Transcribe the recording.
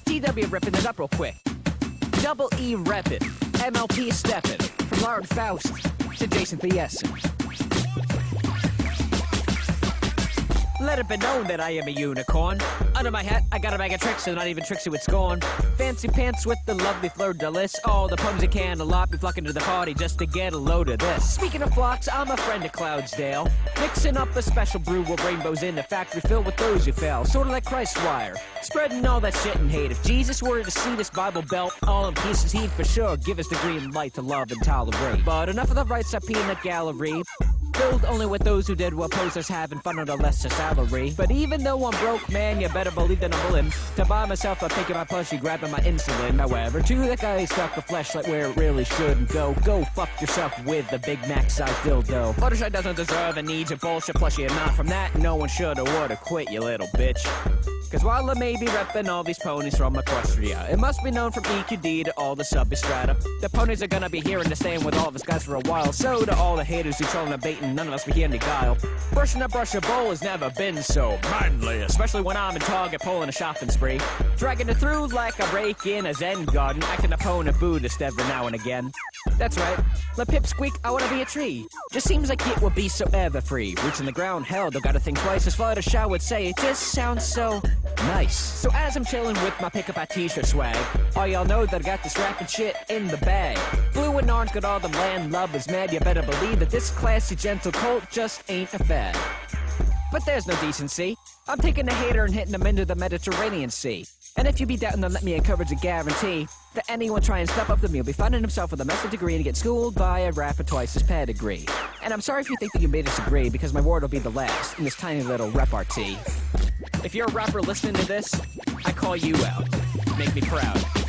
DW ripping it up real quick. Double E reppin', MLP steppin', from Lauren Faust to Jason Thiessen. Let it be known that I am a unicorn. Under my hat, I got a bag of tricks, and not even tricks with scorn. Fancy pants with the lovely fleur-de-lis. All the pums you can, a lot be flocking to the party just to get a load of this. Speaking of flocks, I'm a friend of Cloudsdale. Mixing up a special brew with rainbows in a factory filled with those who fell. Sorta like Christ Wire. Spreading all that shit and hate. If Jesus were to see this Bible belt all in pieces, he'd for sure give us the green light to love and tolerate. But enough of the right side peanut gallery. Filled only with those who did what posers having fun on a lesser salary. But even though I'm broke, man, you better believe that I'm willing to buy myself a picking my plushie, grabbing my insulin. However, to the guy who stuck the fleshlight where it really shouldn't go, go fuck yourself with a Big Mac size dildo. Fluttershy doesn't deserve and needs a bullshit plushie, and not from that, no one should or would have quit, you little bitch. Cause while I may be reppin' all these ponies from Equestria, it must be known from EQD to all the substrata. The ponies are gonna be hearing the same with all of us guys for a while. So to all the haters who trolling and baiting, none of us be hearing the guile. Brushing a brush a bowl has never been so manly, especially when I'm in Target pulling a shopping spree. Dragging it through like a rake in a Zen garden, acting a pony Buddhist every now and again. That's right, let Pip squeak, I wanna be a tree. Just seems like it would be so ever free. Roots in the ground, hell, don't gotta think twice. As Fluttershy would say, it just sounds so nice. So as I'm chilling with my pick up our t-shirt swag, all y'all know that I got this rapping shit in the bag. Blue and orange got all them land lubbers mad. You better believe that this classy gentle colt just ain't a fad. But there's no decency. I'm taking a hater and hitting them into the Mediterranean Sea. And if you be doubting, then let me encourage and guarantee that anyone try and step up to me will be finding himself with a master's degree and get schooled by a rapper twice his pedigree. And I'm sorry if you think that you may disagree, because my word will be the last in this tiny little repartee. If you're a rapper listening to this, I call you out. Make me proud.